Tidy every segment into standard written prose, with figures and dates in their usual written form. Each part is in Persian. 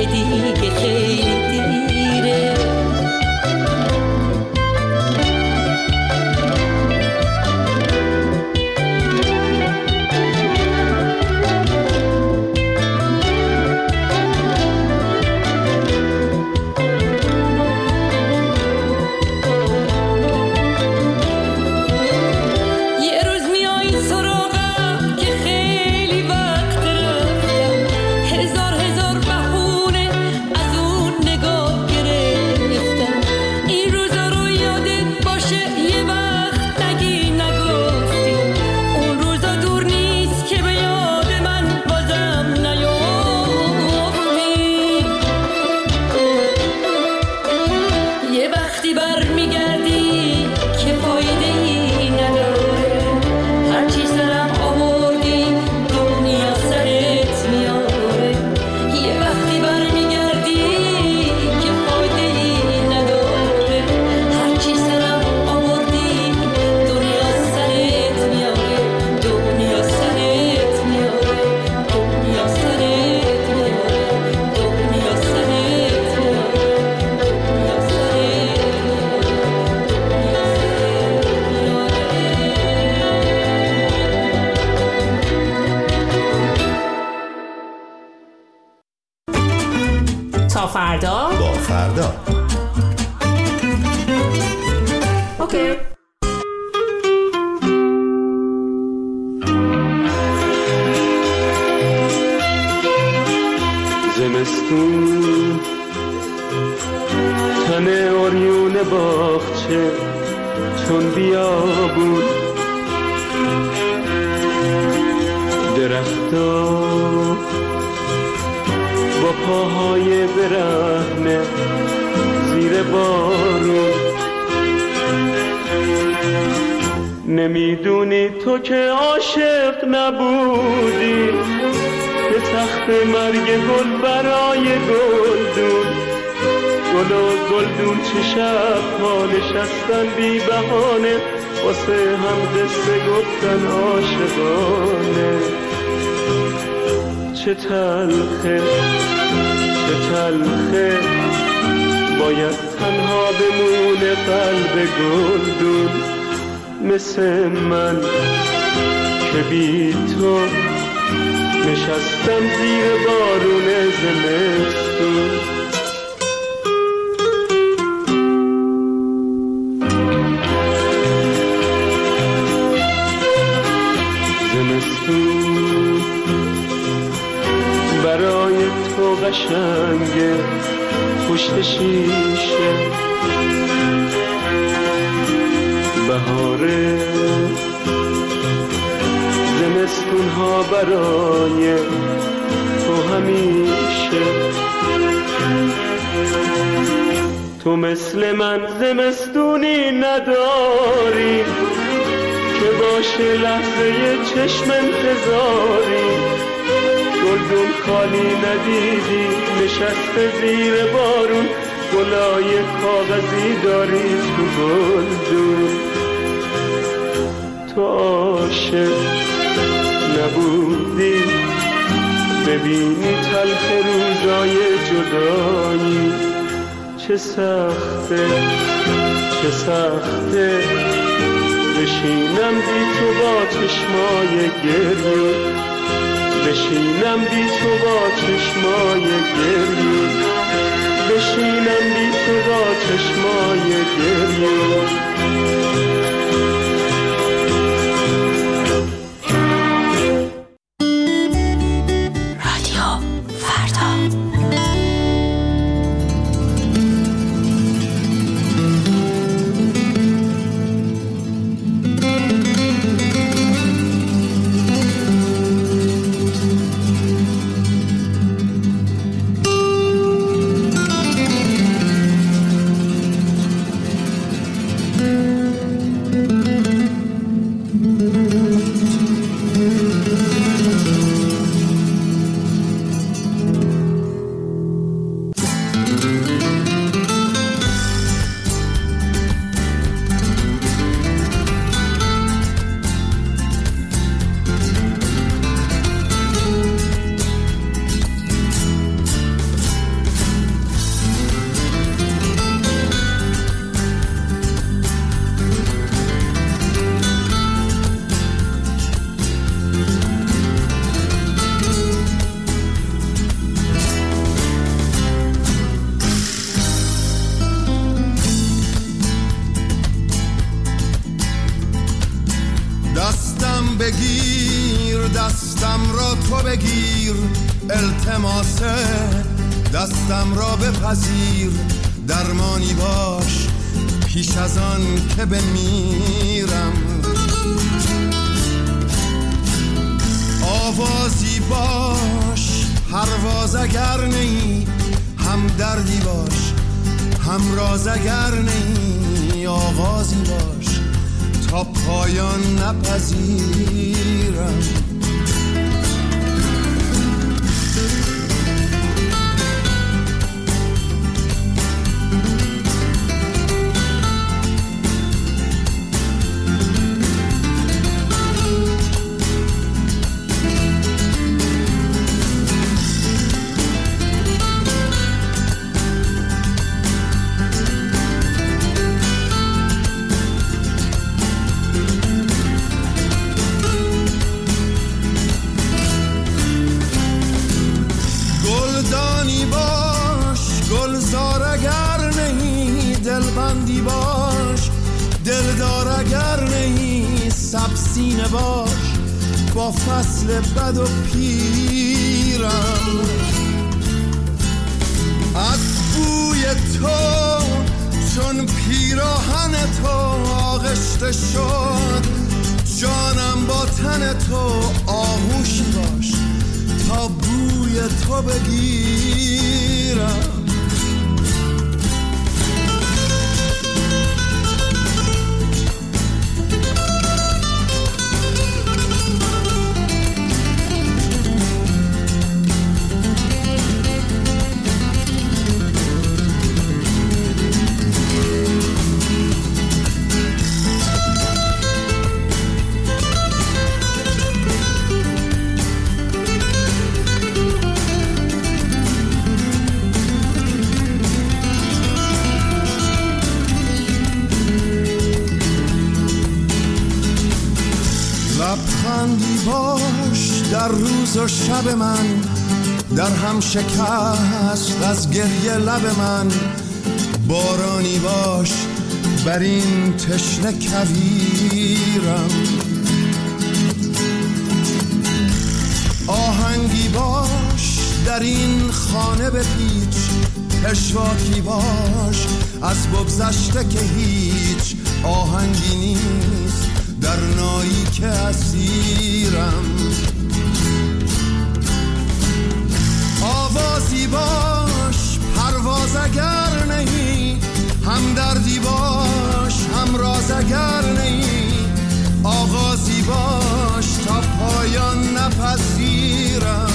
که دیگه خیلی دیره. تا فردا با فردا. اوکی. زمستون تن اوریون باغچه چون بیابون، درختا با پاهای برهنه زیر بارون. نمیدونی تو که عاشق نبودی، به تخت مرگ گل برای گلدون. گل و گلدون چه شب ها نشستن بی بهانه، واسه هم قصه گفتن عاشقانه. چه تلخه چه تلخه باید تنها بمونه قلب گلدون، مثل من که بی تو نشستم زیر بارون زمستون. زمستون برای تو قشنگه پشت شیشه، بهاره زمستون ها برای تو همیشه. تو مثل من زمستونی نداری که باشه لحظه چشم انتظاری. گلدون خالی ندیدی نشسته زیر بارون، گلای کاغذی داری تو گلدون. تو عاشق نبودی ببینی تلخ روزای جدایی. چه سخته چه سخته بشینم بی تو با چشمای گریون، بشینم بی تو با چشمای گریون، بشینم بی تو با چشمای گریون. بگیر، التماس دستم را بپذیر، درمانی باش پیش از آن که بمیرم. آوازی باش پرواز اگر نی، هم دردی باش هم راز اگر نی، آغازی باش تا پایان نپذیرم. دلبندی باش، دلدار اگر نهی، سبسینه باش با فصل بد و پیرم. از بوی تو چون پیراهن تو آغشته شد، جانم با تن تو آغوشی باش تا بوی تو بگیرم. لبخندی باش در روز و شب من، در هم شکست از گریه لب من. بارانی باش بر این تشنه کویرم. آهنگی باش در این خانه بپیچ، پشواکی باش از بگذشته که هیچ آهنگی نیست در نایی که اسیرم. آوازی باش پرواز اگر نهی، هم دردی باش هم راز اگر نهی، آغازی باش تا پایان نپذیرم.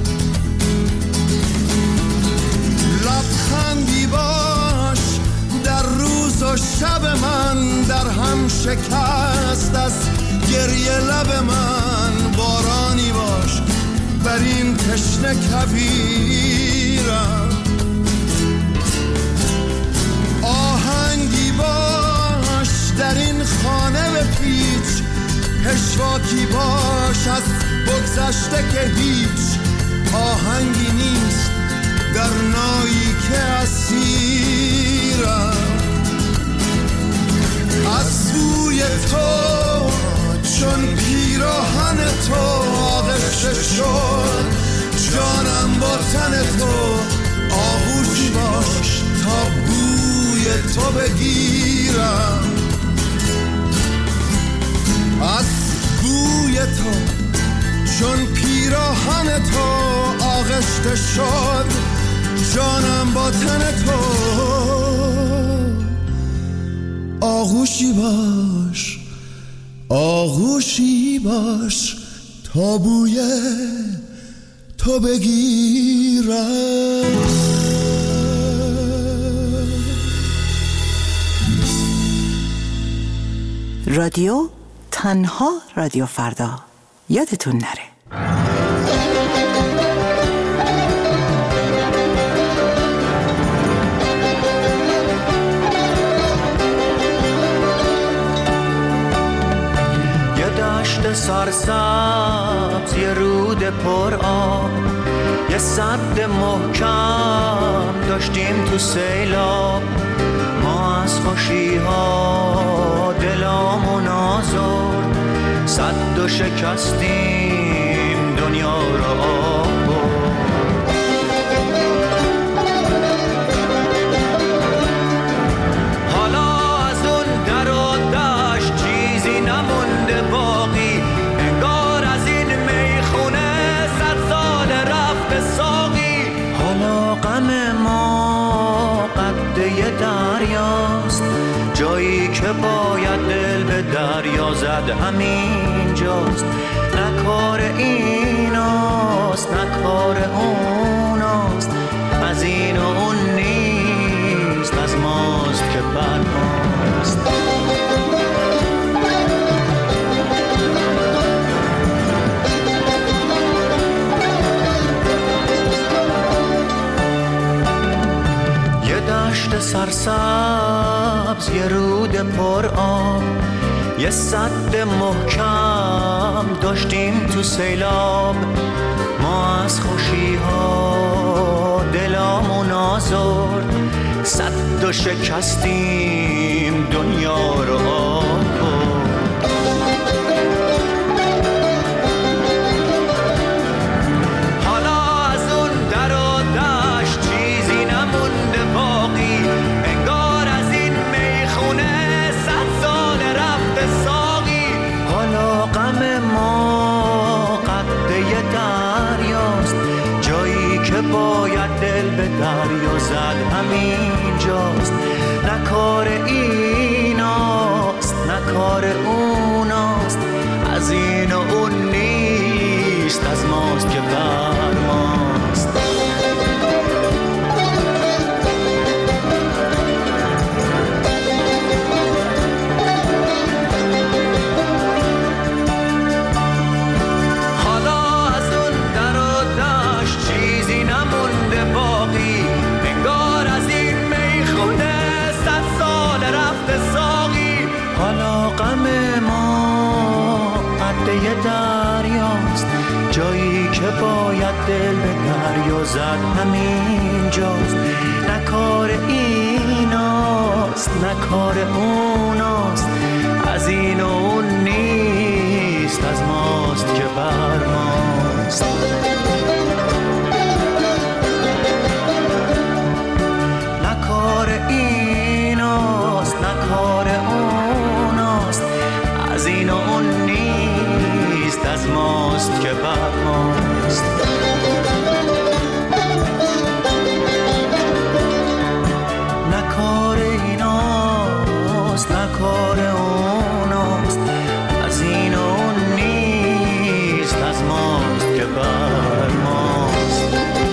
لبخندی باش در روز و شب من، در هم شکست از گریه لب من. بارانی باش بر این تشنه کویرم. آهنگی باش در این خانه بپیچ، پشواکی باش از بگذشته که هیچ آهنگی نیست در نایی که اسیرم. از بوی تو چون پیراهن تو آغشته شد، جانم با تن تو آغوشی باش تا بوی تو بگیرم. از بوی تو چون پیراهن تو آغشته شد، جانم با تن تو آغوشی باش، آغوشی باش تا بوی تو بگیرم. رادیو تنها رادیو فردا، یادتون نره. سرسبز یه رود پر آب، یه سد محکم داشتیم تو سیلاب. ما از خوشی ها دلامون آزرد، سد و شکستیم دنیا رو آب برد. حالا از اون در و دشت چیزی نمونده باقی، انگار از این میخونه 100 سال رفته ساقی. حالا غم ما قده دریاست، جایی که باید دل به دریا زد همین جاست. نه کار ایناست نه کار اوناست، از این و اون نیست، از ماست که بر ماست. یه دشت سرسبز، یه رود پر آب، یه سد محکم داشتیم تو سیلاب. ما از خوشی ها دلامون آزرد، سد و شکستیم دنیا رو آب برد. حالا از اون در و دشت چیزی نمونده باقی، انگار از این میخونه 100 سال رفته ساقی. حالا غم ما قده دریاست، جایی که باید دل به دریا زد همین جاست. نه کار ایناست نه کار اوناست، از این و اون نیست، از ماست که بر ماست. حالا از اون در و دشت چیزی نمونده باقی، انگار از این میخونه 100 سال رفته ساقی. حالا غم ما قده دریاست، جایی که باید دل به دریا زد همین جاست. نه کار ایناست نه کار اوناست، از این و اون نیست، از ماست که بر ماست. نه کار ایناست نه کار اوناست، از این و اون نیست، از ماست که بر ماست. نه کار ایناست نه کار اوناست، از این و اون نیست، از ماست که بر ماست.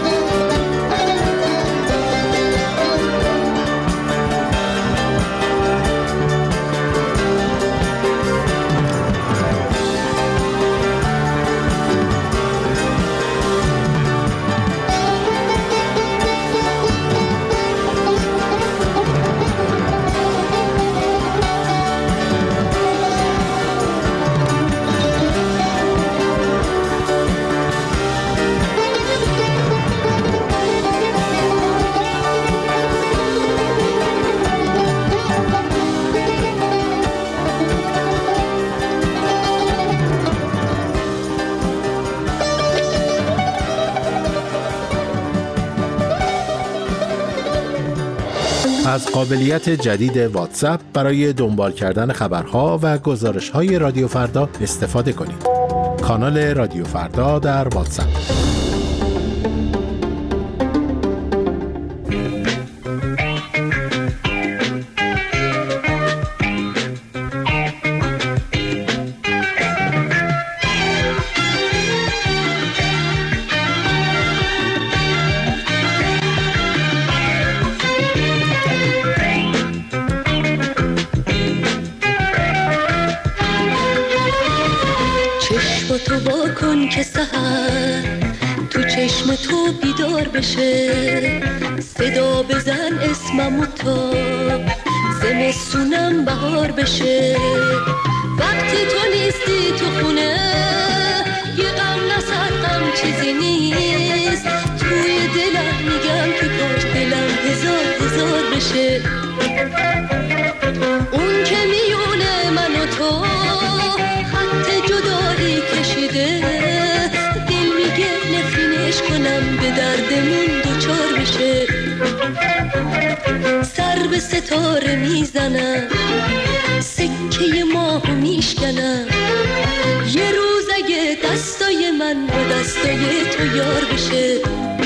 از قابلیت جدید واتساپ برای دنبال کردن خبرها و گزارش‌های رادیو فردا استفاده کنید. کانال رادیو فردا در واتساپ. تو با کن که سحر تو چشم تو بیدار بشه، صدا بزن اسممو تا زمستونم بهار بشه. وقتی تو نیستی تو خونه یه غم نسر غم چیزی نیست، توی دلم میگم که کاش دلم هزار بشه. اون که میونه من و تو خط جدایی کشیده، دل سر به ستاره میزنم، سکه ماهو میشکنم. یه روز اگه دستای من با دستای تو یار بشه،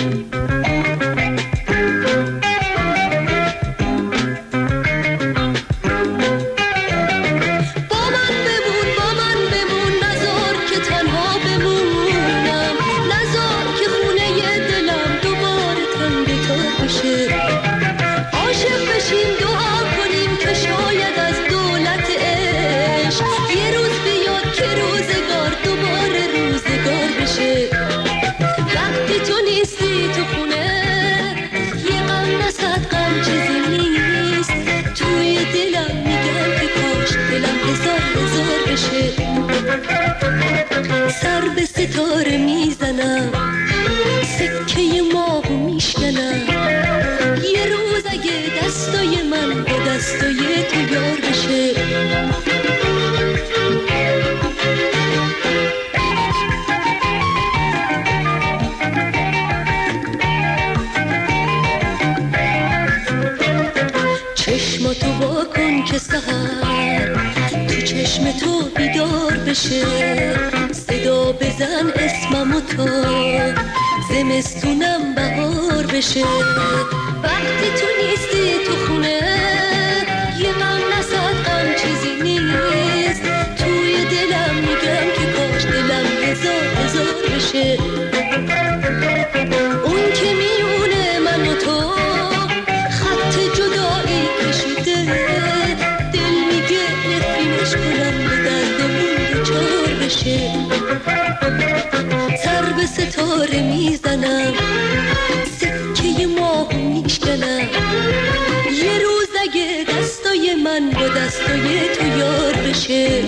سر به ستاره میزنم، سکه ماهو میشکنم. یه روز اگه دستای من با دستای تو یار بشه، چشماتو وا کن که سحر تو چشم تو بیدار بشه. صدا بزن اسممو تا زمستونم بهار بشه. وقتی تو نیستی تو خونه، یه غم نصد غم چیزی نیست. توی دلم میگم که کاش دلم هزار بشه. اون که میونه من و تو خط جدایی کشیده، دل میگه نفرینش کنم به دردمون دچار بشه. سر به ستاره میزنم، سکه ماهو میشکنم. یه روز اگه دستای من با دستای تو یار بشه.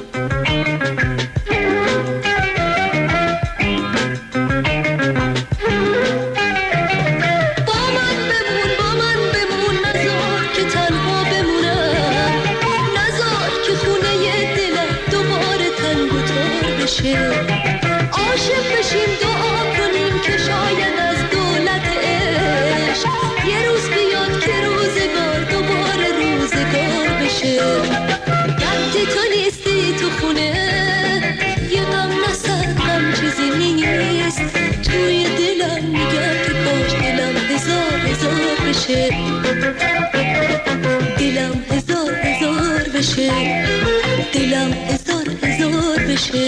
عاشق بشیم دعا کنیم که شاید از دولت عشق یه روز بیاد که روزگار دوباره روزگار بشه. وقتی تو نیستی تو خونه، یه غم نصد غم چیزی نیست. توی دلم میگم که کاش دلم هزار بشه. دلم هزار بشه. دلم هزار بشه.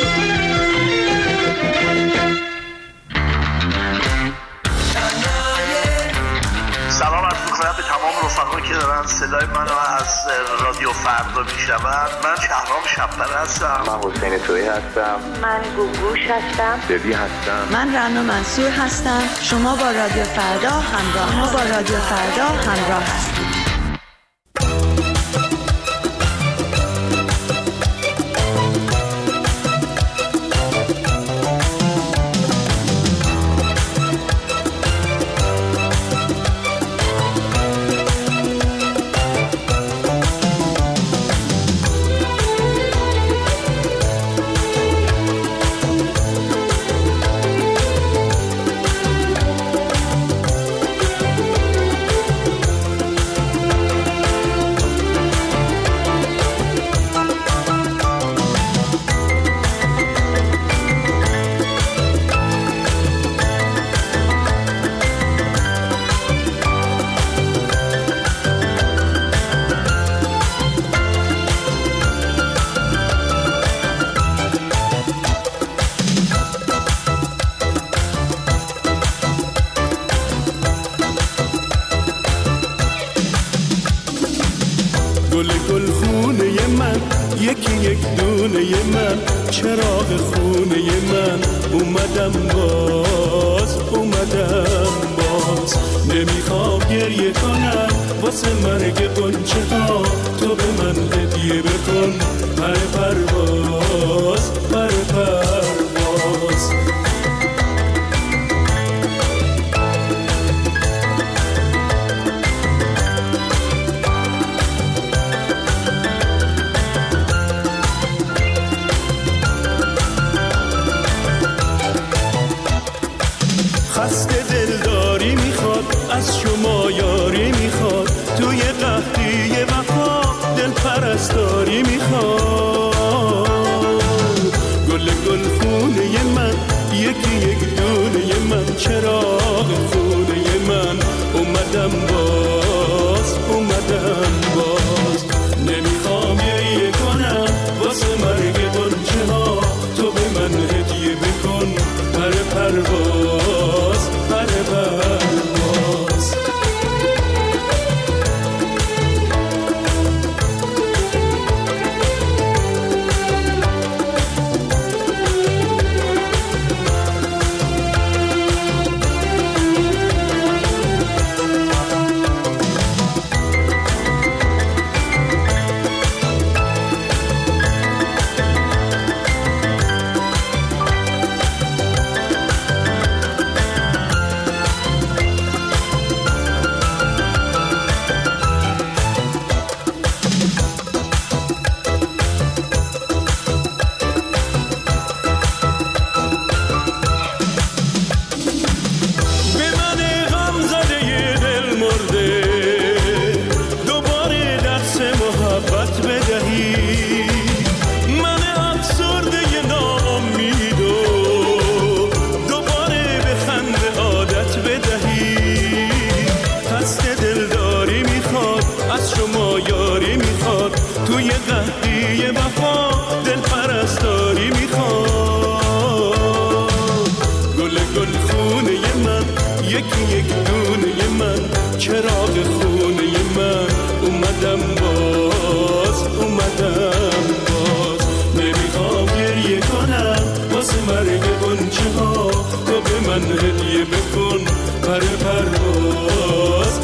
سلام عرض می‌کنم به تمام رفقایی که دارن صدای منو از رادیو فردا میشنون. من شهرام شب‌پر هستم. من حسین تویی هستم. من گوگوش هستم. ببی هستم. من رنا منصور هستم. شما با رادیو فردا همراه هستید. گل خونه من، یکی یک دونه من، چراغ خونه من. اومدم باز نمیخوام گریه کنم واسه مرگ قنچه ها. تو به من هدیه بکن پر پرواز. خسته دلداری میخواد، از شما یاری میخواد. توی قهر خونه من، چراغ خونه من، اومدم باز نمیخوام گریه کنم واسه مرگ غنچه ها، تو به من هدیه بکن پر پرواز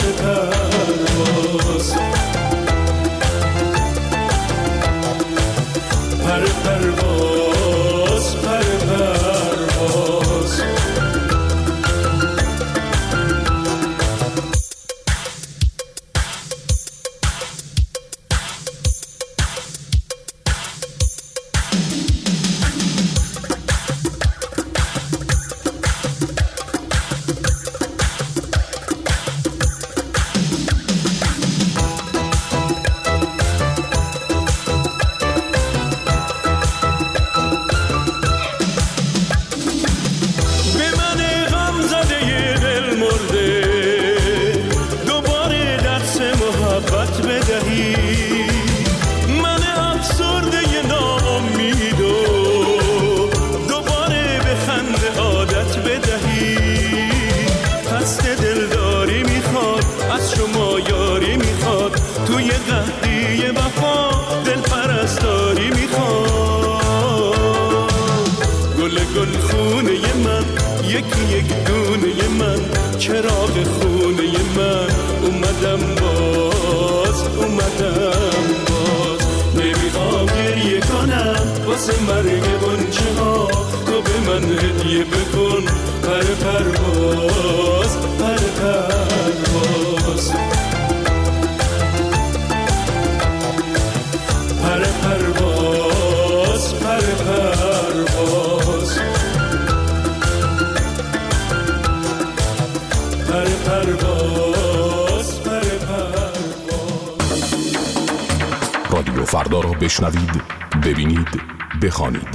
رادیو فردا را بشنوید، ببینید، بخوانید.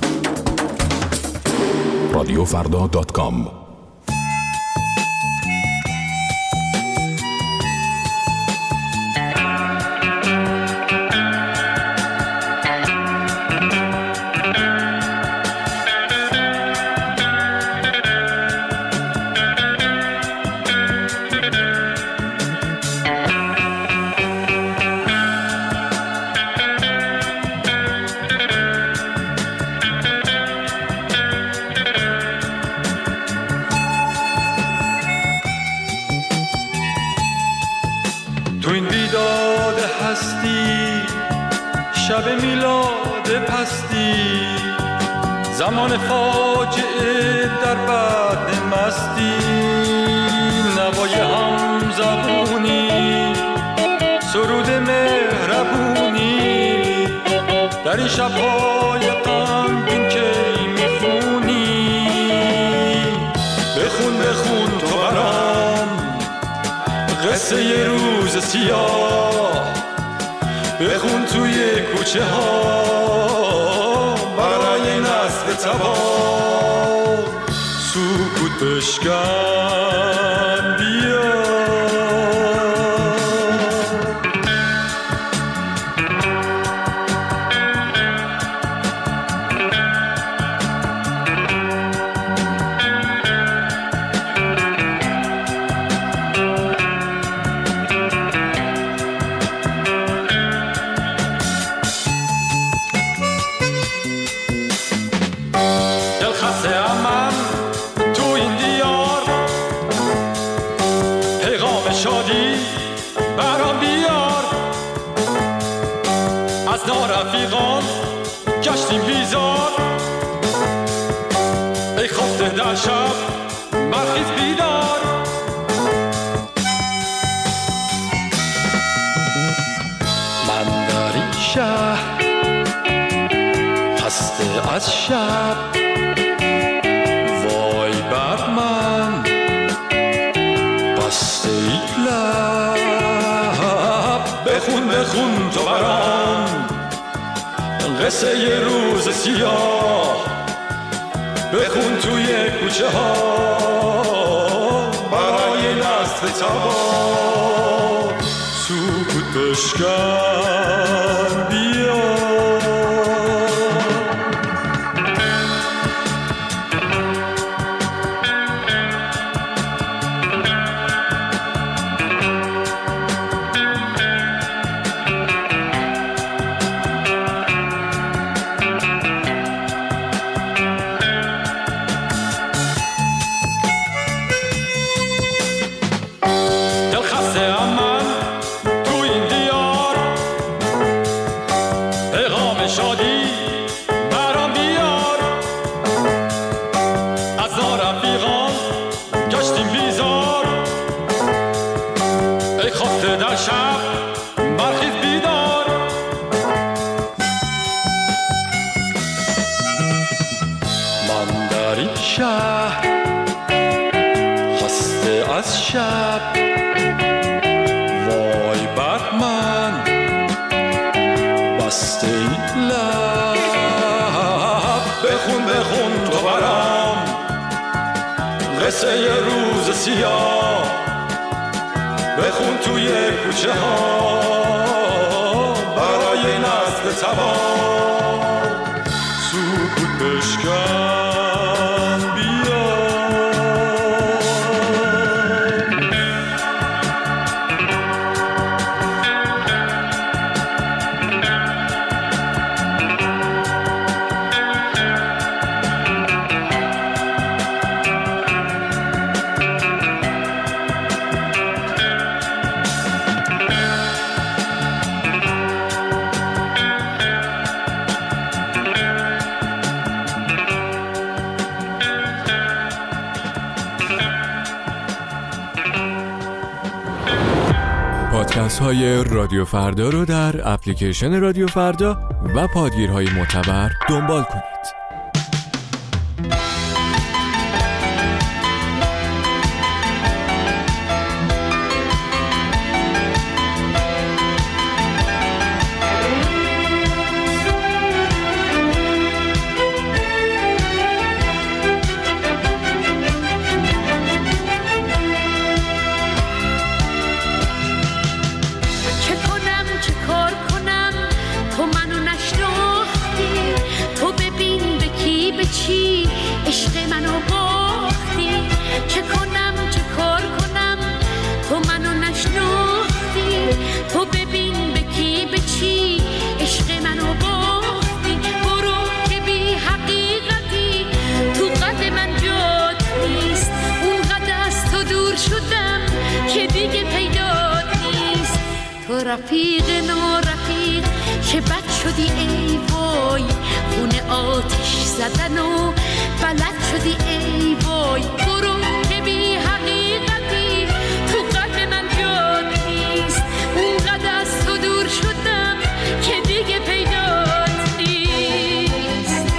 radiofrda.com تو این بیداد هستی، شب میلاد پستی، زمان فاجعه در بعد مستی، نوای هم زبونی، سرود مهربونی، در این شب‌های غمگین که میخونی. بخون تو برام قصه یه روز سیاه، بخون توی کوچه ها برای نسل تباه. سکوت بشکن بیا، رفیقان گشتیم بیزار، ای خفته در شب برخیز بیدار. من در این شهر خسته از شب، وای بر من بسته ای لب. بخون تو برام قصه یه روز سیاه، بخون توی کوچه ها برای نسل تباه. سکوت بشکن بیا، از شب. وای بر من بسته این لب، بخون تو برام قصه ی روز سیاه، بخون توی کوچه ها برای نسل تباه. سکوت بشکن بیا، پادکست های رادیو فردا رو در اپلیکیشن رادیو فردا و پادگیرهای معتبر دنبال کنید. رفیق نارفیق که بد شدی ای وای، خونه آتش زدن و بلد شدی ای وای. برو که بی حقیقتی تو قلب من جات نیست، اونقدر از تو دور شدم که دیگه پیدات نیست.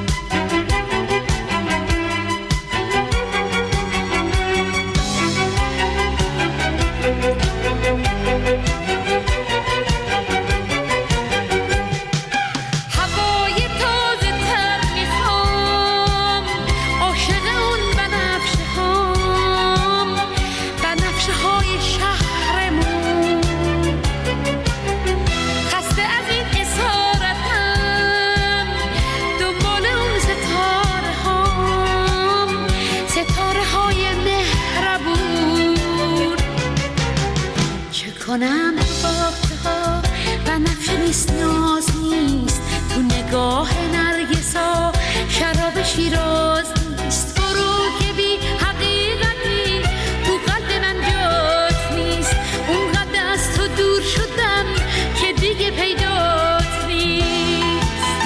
کنم باغچه ها بنفشه نیست، ناز نیست تو نگاه نرگسا، شراب شیراز نیست. برو که بی حقیقتی تو قلب من جات نیست، اونقدر از تو دور شدم که دیگه پیدات نیست.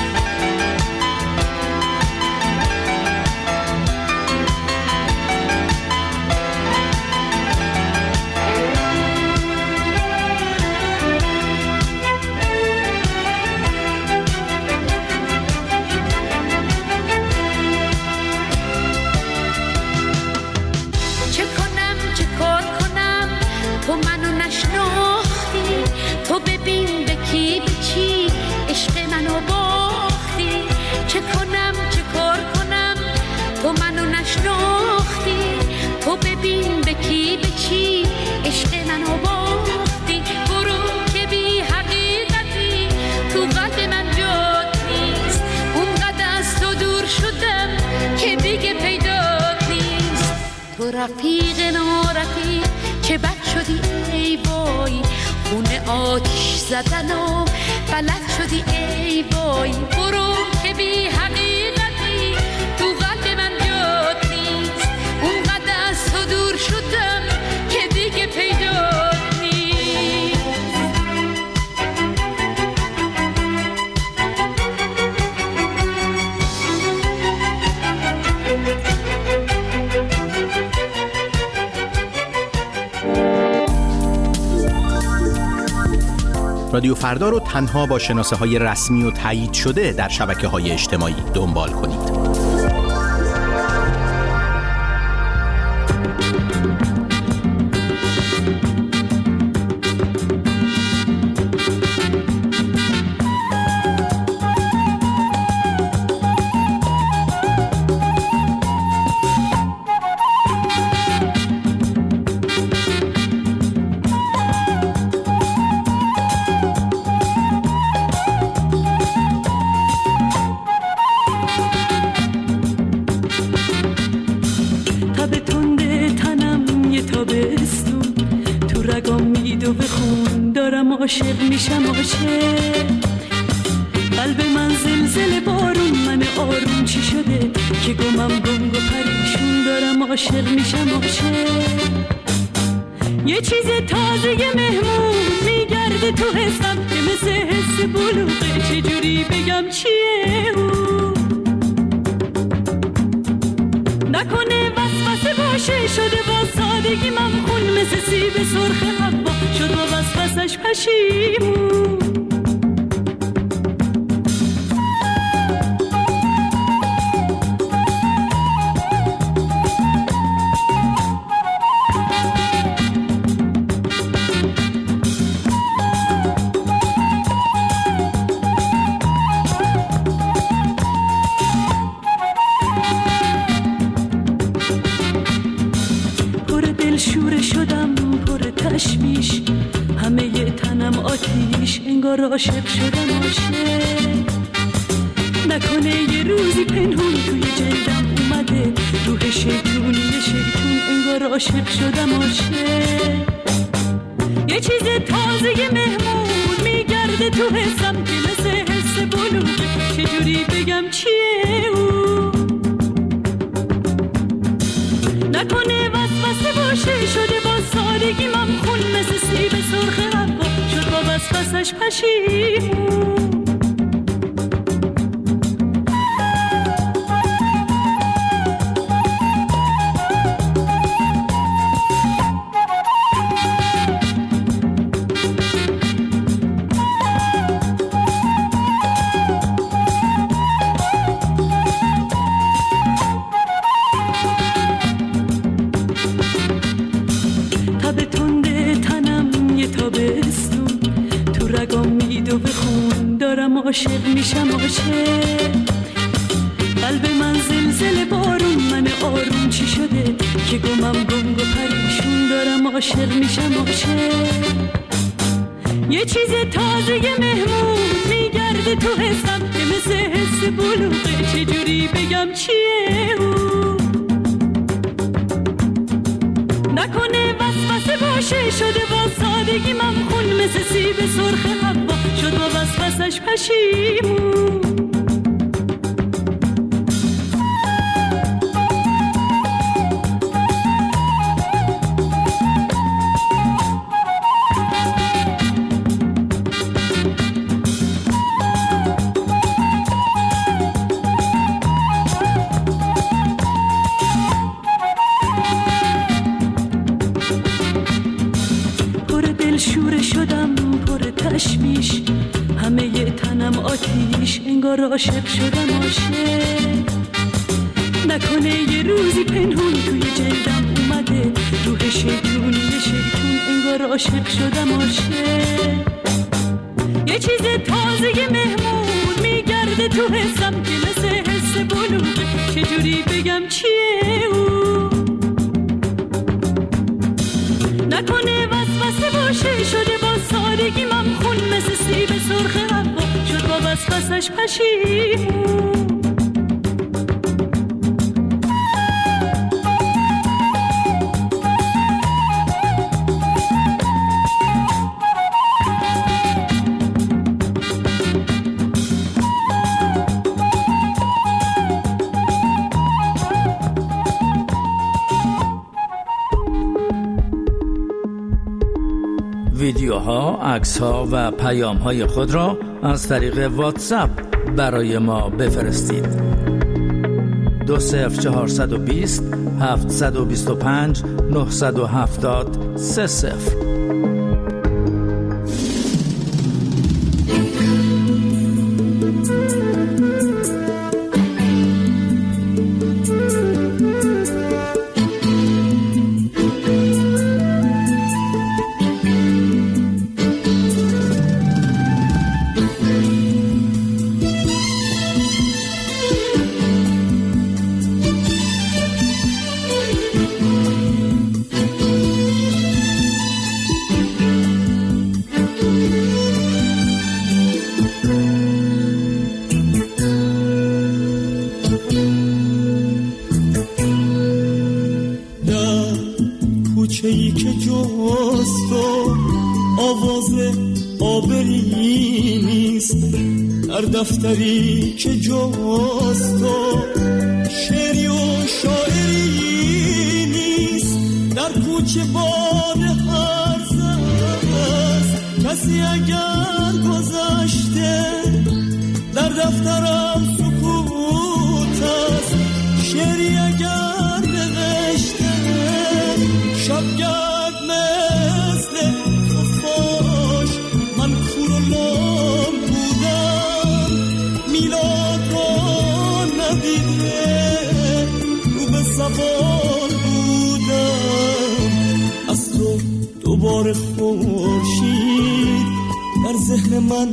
تو ببین به کی به چی عشق منو باختی، چه کنم چه کار کنم تو منو نشناختی. تو ببین به کی به چی عشق منو باختی. برو که بی حقیقتی تو قلب من جات نیست، اونقدر از تو دور شدم که دیگه پیدات نیست. تو رفیق نارفیق که بد شدی ای وای، خونه آتش زدن و بلد شدی ای وای. برو که بی حقیقتی تو قلب من جات نیست، اونقدر از تو دور شدم که دیگه پیدات نیست. رادیو فردا رو تنها با شناسه‌های رسمی و تایید شده در شبکه‌های اجتماعی دنبال کنید. عاشق میشم عاشق. قلب من زلزله بارون، من آروم چی شده که گمم گنگ و پریشون دارم عاشق میشم عاشق. یه چیز تازه مهمون میگرده تو حسم که مثل حس بلوغه، چجوری بگم چیه اون؟ نکنه وسوسه باشه شده با سادگی ممخون، مثل سیب سرخ حوا شد با وسوسش پشیمون. تشویش همه ی تنم آتیش، انگار عاشق شدم عاشق. نکنه یه روزی پنهون توی جلدم اومده روح شیطونی شیطون، انگار عاشق شدم عاشق. یه چیز تازه مهمون میگرده تو حسم که مثل حس بلوغه، چجوری بگم چیه اون؟ نکنه وسوسه باشه شده با سادگی ممخون، مثل سیب سرخ حوا شد با وسوسش پشیمون. عاشق میشم عاشق. قلب من زلزله بارون، من آروم چی شده که گمم گنگ و پریشون دارم عاشق میشم عاشق. یه چیز تازه مهمون میگرده تو حسم که مثل حس بلوغه، چجوری بگم چیه اون؟ نکنه وسوسه باشه شده با سادگی ممخون، مثل سیب سرخ حوا شد با وسوسش پشیمون. تشویش همه ی تنم آتیش، انگار عاشق شدم عاشق. نکنه یه روزی پنهون توی جلدم اومده روح شیطونی شیطون، انگار عاشق شدم عاشق. یه چیز تازه مهمون میگرده تو حسم که مثل حس بلوغه، چجوری بگم چیه اون؟ نکنه وسوسه باشه شده با سادگی ممخون، مثل سیب سرخ حوا شد با وسوسش پشیمون. ویدیوها، عکس‌ها و پیام‌های خود را از طریق واتساپ برای ما بفرستید. 20420 725 970 30. کوچه‌ای که جز تو آواز آبری نیست در دفتری که جاست و شعری و شاعری نیست در کوچه باد هرز است کسی اگر گذشته در دفترم سکوت است شعری اگر نوشته شبگرد مثل خفاش من کور و لام بودم میلاد را ندیده رو به زبان بودم از تو دوباره خورشید در ذهن من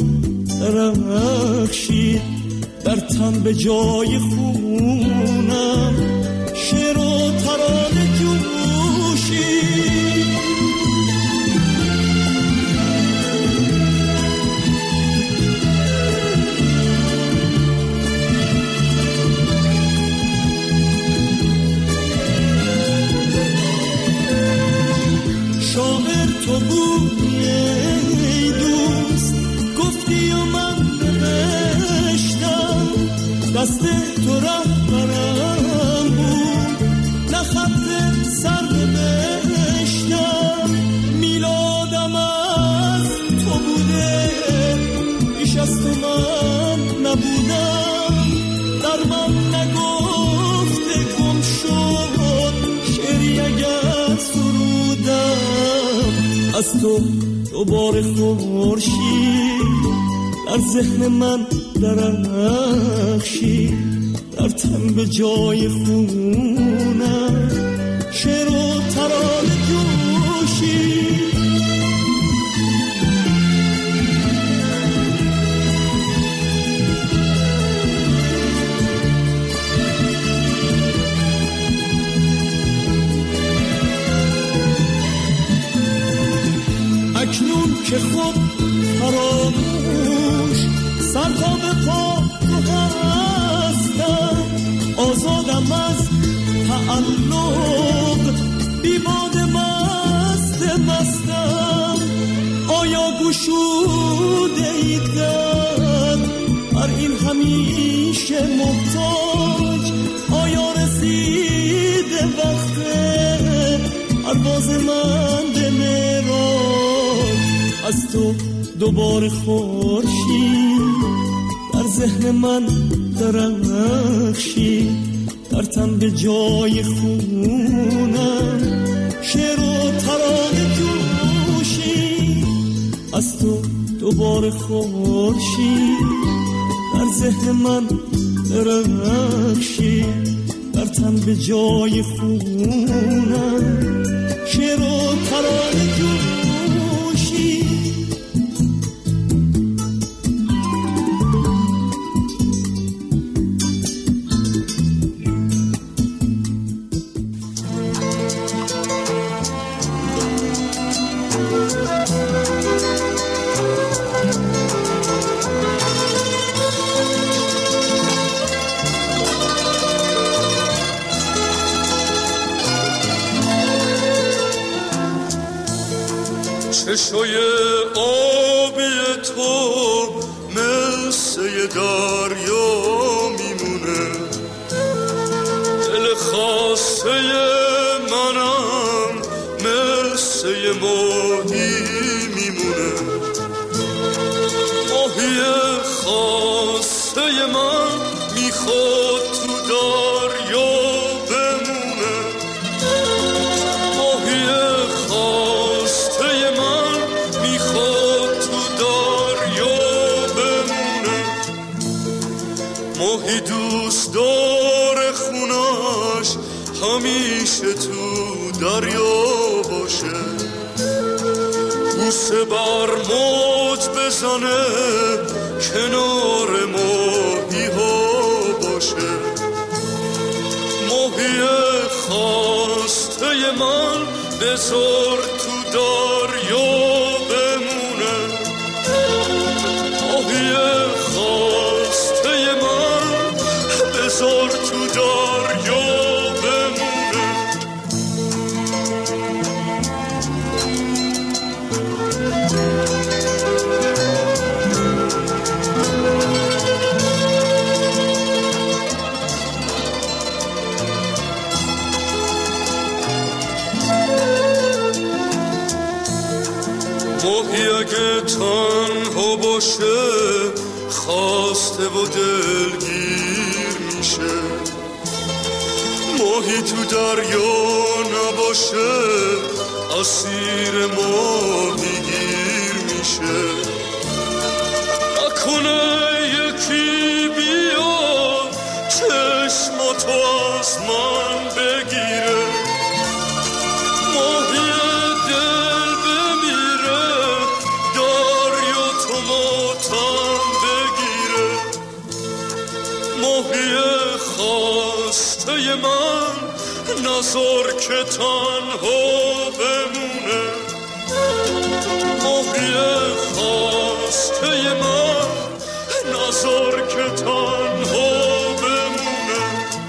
درخشید در تن به جای خونم شعر و ترانه جوشید شاعر تو بودی ای دوست گفتی و من نوشتم دست تو رهبرم بود نه خط سر نوشتم میلادم از تو بوده بیش از تو من نبودم در من نگفته گم شد شعری اگر سرودم از تو دوباره خورشید در ذهن من درخشید در تن به جای خونم شعر و ترانه جوشید اکنون که خود فراموش سر تا به پا تو هستم آزادم از تعلق بی باد مستم آیا گشوده ای در هر این همیشه محتاج آیا رسیده وقت پرواز من به معراج از تو دوباره خورشید در ذهن من درخشید در تن به جای خونم شعر و ترانه جوشید از تو دوباره خورشید در ذهن من درخشید در تن به جای خونم شعر و ترانه جوشید چشای آبی تو مثل دریا میمونه دل خاسته منم مثل ماهی میمونه ماهی خاسته من میخواد تو دریا بمونه ماهی خاسته من میخواد تو دریا بمونه ماهی دوست داره خونش همیشه تو دریا باشه بوسه بر موج بزنه کنار ماهی ها باشه ماهی خواسته من بذار تو دریا بمونه ماهی خواسته من بذار تو دریا بمونه ماهی اگه تنها باشه خواسته و دلگیر میشه، ماهی تو دریا نباشه اسیر ماهی گیر میشه. نکنه یکی بیاد چشماتو از من بگیره، ماهی دل بمیره دریا تو ماتم بگیره. ماهی خواسته من نذار که تنها بمونه، ماهی خواسته من نذار که تنها بمونه.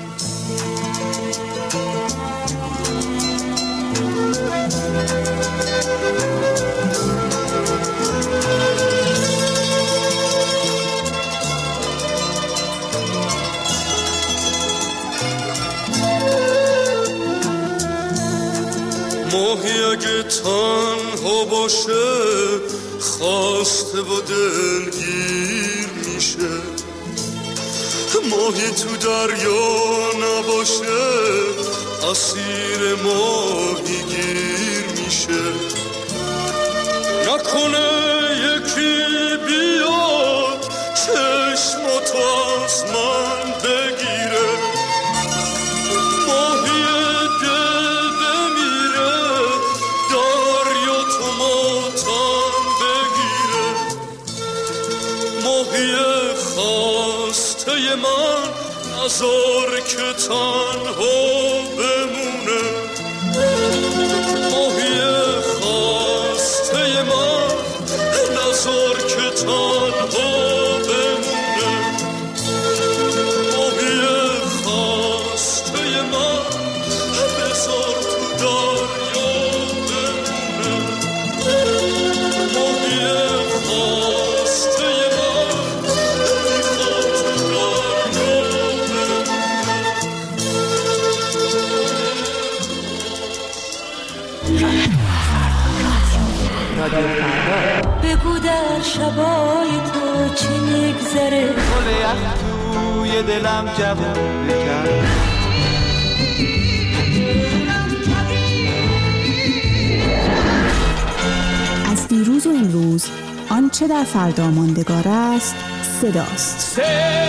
ماهی اگه تنها باشه خواسته و دلگیر میشه، ماهی تو دریا نباشه اسیر ماهی گیر میشه. نکنه یکی بیاد چشماتو از من بگیره، ماهی دل بمیره دریا تو ماتم بگیره. ماهی خواسته من نذار که تنها بمونه، ماهی خواسته من نذار که تنها بمونه، ماهی خواسته من بذار تو دریا بمونه، ماهی خواسته من میخواد تو دریا بگو در شبای تو چی میگذره، گل یخ توی دلم جوون بکن. از دیروز و امروز آنچه در فردا ماندگار است صداست.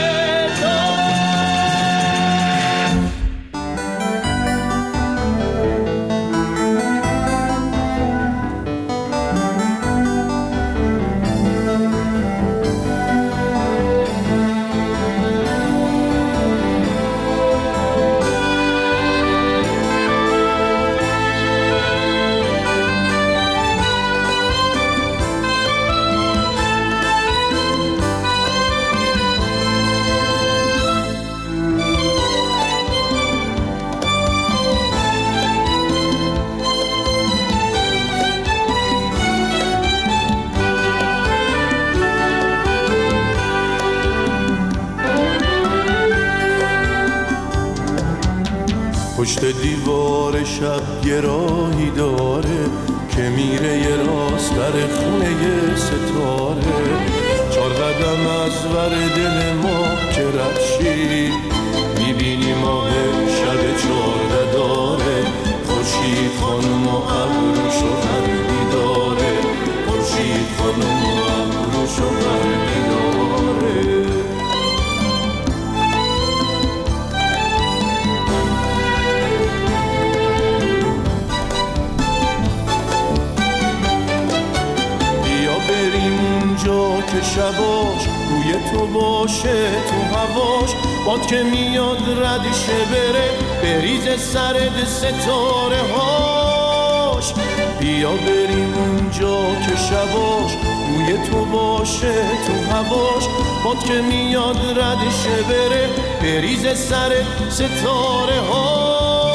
پشت دیوار شب یه راهی داره که میره یه راست در خونه یه ستاره. 4 قدم از ور دل ما که رفشی میبینی ماه شب 14 داره. خورشید خانم و ابروشو غربی داره، خورشید خانم و ابروشو غربی داره. اونجا که شباش روی تو باشه، تو هواش باد که میاد ردشه بره بریز سرد ستاره هاش. بیا بریم اونجا که شباش روی تو باشه، تو هواش باد که میاد ردشه بره بریز سرد ستاره هاش.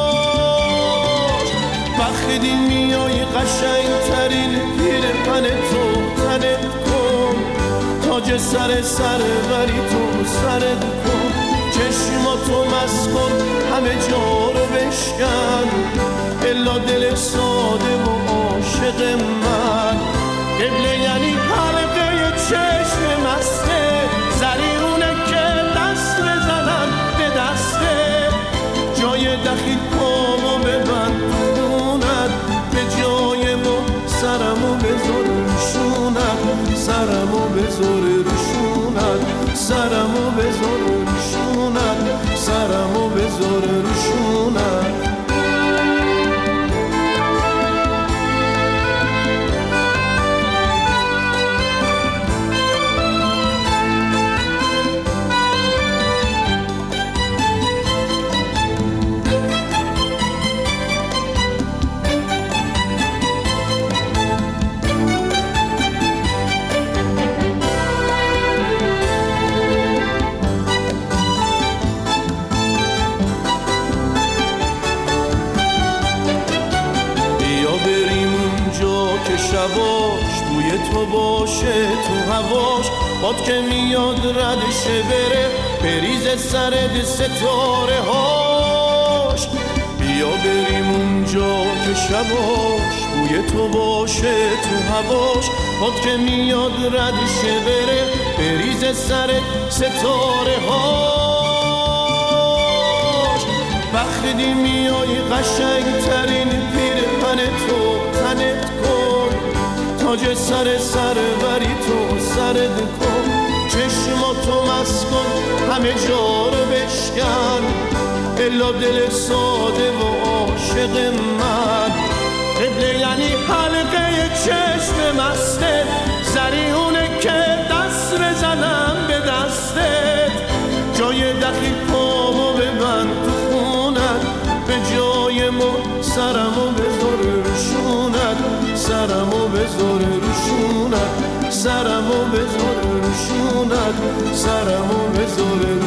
وقتی میای قشنگ ترین پیرهن تو تنت کن، تاج سر بری تو سرت کن، چشماتو مست کن همه جا رو بشکن، الا دل ساده و عاشق من اونجا که شباش بوی تو باشه تو هواش، باد که میاد ردشه بره بریز سرد ستاره هاش. بیا بریم اونجا که شباش بوی تو باشه تو هواش، باد که میاد ردشه بره بریز سرد ستاره هاش. وقتی میای قشنگ ترین پیرهن تو تنت کن، تاج سر بری تو سرد کن، چشماتو مست کن همه جا رو بشکن، الا دل ساده و عاشق من. قبله یعنی حلقه چشم مسته، زریونه که دست بزنم به دستت، جای دخیل پامو ببند تو خونت، به جای ما سرمو بذار روشونت، سرمو بذار روشونت، سرمو بذار روشونت، سرمو بذار